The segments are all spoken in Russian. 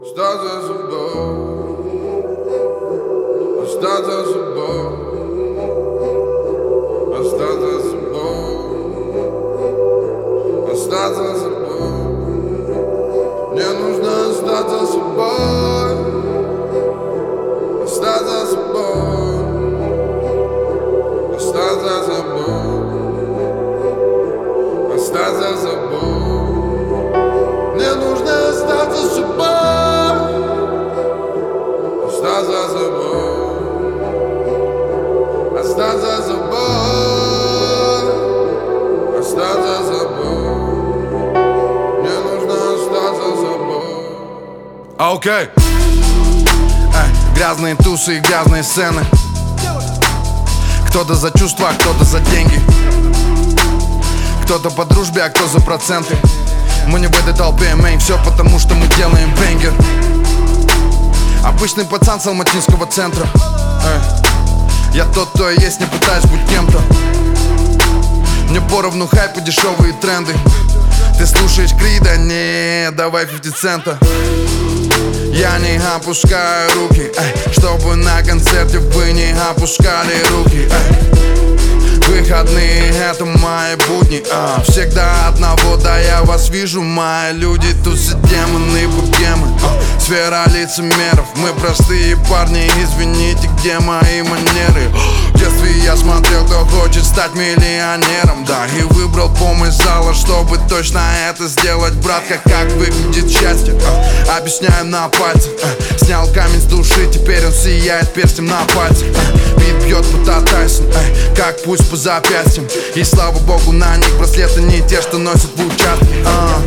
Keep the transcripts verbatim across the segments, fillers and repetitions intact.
Остаться собой, остаться собой, остаться собой, остаться собой. Мне нужно остаться собой, остаться собой, остаться собой, остаться собой. Мне нужно остаться собой, остаться собой, остаться собой, остаться собой. Мне нужно остаться собой. Окей okay. Грязные тусы и грязные сцены. Кто-то за чувства, кто-то за деньги, кто-то по дружбе, а кто за проценты. Мы не в этой толпе, мейн, все потому, что мы делаем бенгер. Обычный пацан с алматинского центра. Эй. Я тот, кто я есть, не пытаюсь быть кем-то. Мне поровну хайп и дешевые тренды. Ты слушаешь Крида? Не, давай пятьдесят цента. Я не опускаю руки, эй, чтобы на концерте вы не опускали руки, эй. Выходные — это мои будни, а. Всегда одного, да я вас вижу, мои люди. Тусы, демоны, богемы, а. Сфера лицемеров. Мы простые парни, извините, где мои манеры? В детстве я смотрел, кто хочет стать миллионером, да, и выбрал помощь зала, чтобы точно это сделать. Братка, как выглядит счастье, а. Объясняю на пальцах, а. Снял камень с души, теперь он сияет перстнем на пальце, а. Бит бьет будто Тайсон, а. Как пусть по запястьям. И слава богу, на них браслеты не те, что носят в участке, а.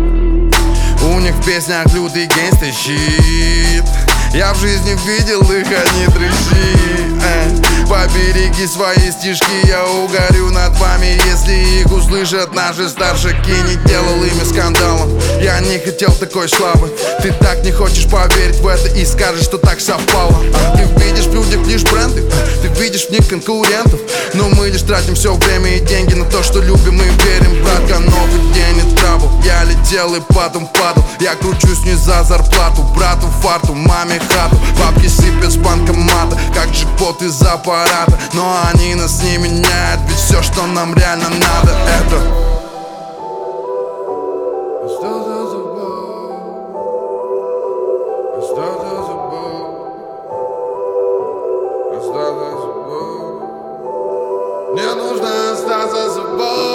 У них в песнях лютый гейнстер щит. Я в жизни видел их, они трещи, э. Побереги свои стишки, я угорю над вами, если их услышат наши старшики. Не делал ими скандалом, я не хотел такой славы. Ты так не хочешь поверить в это и скажешь, что так совпало, а. Ты видишь в людях лишь бренды, а. Ты видишь в них конкурентов, но мы лишь тратим все время и деньги на то, что любим и верим. Братка, новый день и трабл. Я летел и потом падал. Я кручусь не за зарплату. Брату фарту, маме хату. Бабки сыпят с банкомата, как джекпот из аппарата. Но они нас не меняют, ведь все, что нам реально надо, это остаться собой, остаться собой, остаться собой. Мне нужно остаться собой,